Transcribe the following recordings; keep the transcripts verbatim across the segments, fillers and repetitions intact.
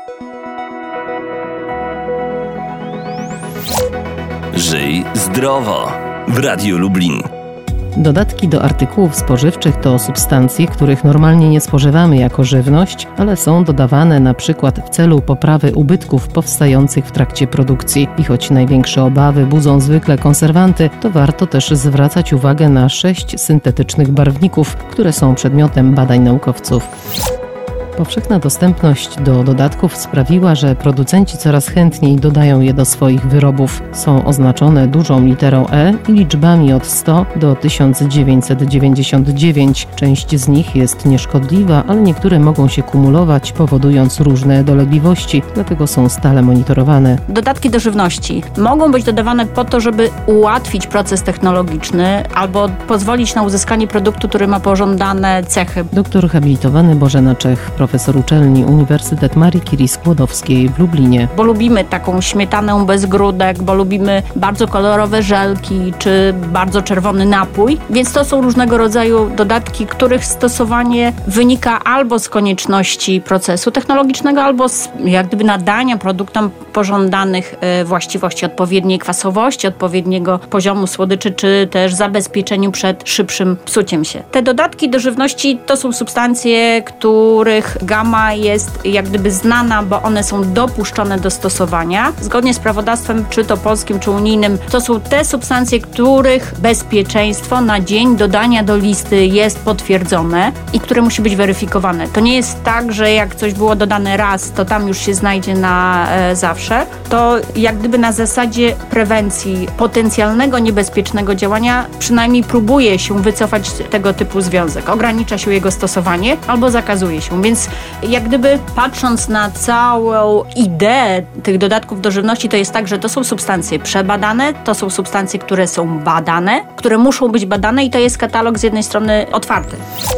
Żyj zdrowo w Radiu Lublin. Dodatki do artykułów spożywczych to substancje, których normalnie nie spożywamy jako żywność, ale są dodawane na przykład w celu poprawy ubytków powstających w trakcie produkcji. I choć największe obawy budzą zwykle konserwanty, to warto też zwracać uwagę na sześć syntetycznych barwników, które są przedmiotem badań naukowców. Powszechna dostępność do dodatków sprawiła, że producenci coraz chętniej dodają je do swoich wyrobów. Są oznaczone dużą literą E i liczbami od sto do tysiąc dziewięćset dziewięćdziesiąt dziewięć. Część z nich jest nieszkodliwa, ale niektóre mogą się kumulować, powodując różne dolegliwości, dlatego są stale monitorowane. Dodatki do żywności mogą być dodawane po to, żeby ułatwić proces technologiczny albo pozwolić na uzyskanie produktu, który ma pożądane cechy. Doktor habilitowany Bożena Czech, profesor uczelni Uniwersytet Marii Curie Skłodowskiej w Lublinie. Bo lubimy taką śmietanę bez grudek, bo lubimy bardzo kolorowe żelki, czy bardzo czerwony napój, więc to są różnego rodzaju dodatki, których stosowanie wynika albo z konieczności procesu technologicznego, albo z jak gdyby nadania produktom pożądanych e, właściwości, odpowiedniej kwasowości, odpowiedniego poziomu słodyczy, czy też zabezpieczeniu przed szybszym psuciem się. Te dodatki do żywności to są substancje, których gama jest jak gdyby znana, bo one są dopuszczone do stosowania. Zgodnie z prawodawstwem, czy to polskim, czy unijnym, to są te substancje, których bezpieczeństwo na dzień dodania do listy jest potwierdzone i które musi być weryfikowane. To nie jest tak, że jak coś było dodane raz, to tam już się znajdzie na e, zawsze. To jak gdyby na zasadzie prewencji potencjalnego niebezpiecznego działania przynajmniej próbuje się wycofać tego typu związek. Ogranicza się jego stosowanie albo zakazuje się. Więc jak gdyby patrząc na całą ideę tych dodatków do żywności, to jest tak, że to są substancje przebadane, to są substancje, które są badane, które muszą być badane i to jest katalog z jednej strony otwarty.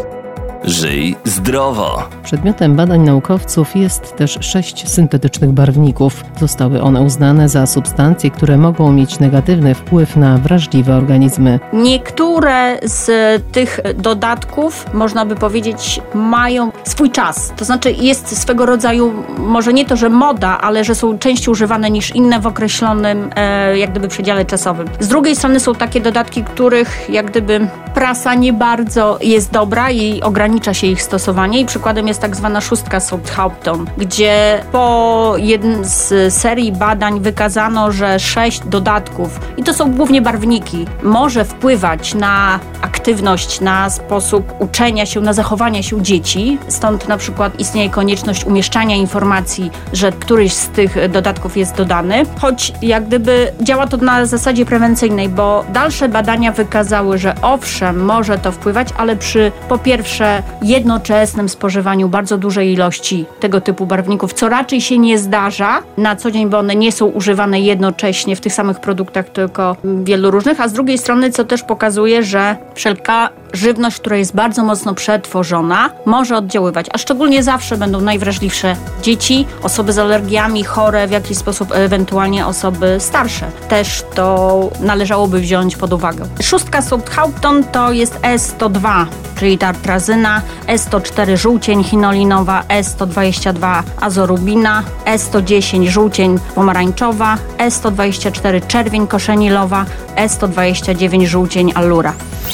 Żyj zdrowo. Przedmiotem badań naukowców jest też sześć syntetycznych barwników. Zostały one uznane za substancje, które mogą mieć negatywny wpływ na wrażliwe organizmy. Niektóre z tych dodatków, można by powiedzieć, mają swój czas. To znaczy jest swego rodzaju, może nie to, że moda, ale że są częściej używane niż inne w określonym e, jak gdyby przedziale czasowym. Z drugiej strony są takie dodatki, których jak gdyby prasa nie bardzo jest dobra i ogranicza się ich stosowanie i przykładem jest tak zwana szóstka Southampton, gdzie po jednym z serii badań wykazano, że sześć dodatków, i to są głównie barwniki, może wpływać na aktywność, na sposób uczenia się, na zachowanie się dzieci. Stąd na przykład istnieje konieczność umieszczania informacji, że któryś z tych dodatków jest dodany, choć jak gdyby działa to na zasadzie prewencyjnej, bo dalsze badania wykazały, że owszem, może to wpływać, ale przy po pierwsze jednoczesnym spożywaniu bardzo dużej ilości tego typu barwników, co raczej się nie zdarza na co dzień, bo one nie są używane jednocześnie w tych samych produktach, tylko wielu różnych, a z drugiej strony, co też pokazuje, że wszelka żywność, która jest bardzo mocno przetworzona, może oddziaływać, a szczególnie zawsze będą najwrażliwsze dzieci, osoby z alergiami, chore w jakiś sposób, ewentualnie osoby starsze. Też to należałoby wziąć pod uwagę. Szóstka Southampton to jest E sto dwa, czyli tartrazyna, E sto cztery żółcień chinolinowa, E sto dwadzieścia dwa azorubina, E sto dziesięć żółcień pomarańczowa, E sto dwadzieścia cztery czerwień koszenilowa, E sto dwadzieścia dziewięć żółcień allura.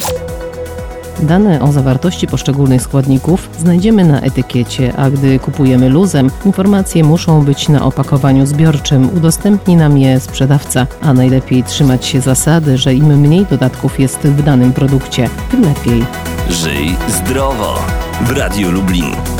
Dane o zawartości poszczególnych składników znajdziemy na etykiecie, a gdy kupujemy luzem, informacje muszą być na opakowaniu zbiorczym. Udostępni nam je sprzedawca, a najlepiej trzymać się zasady, że im mniej dodatków jest w danym produkcie, tym lepiej. Żyj zdrowo w Radiu Lublin.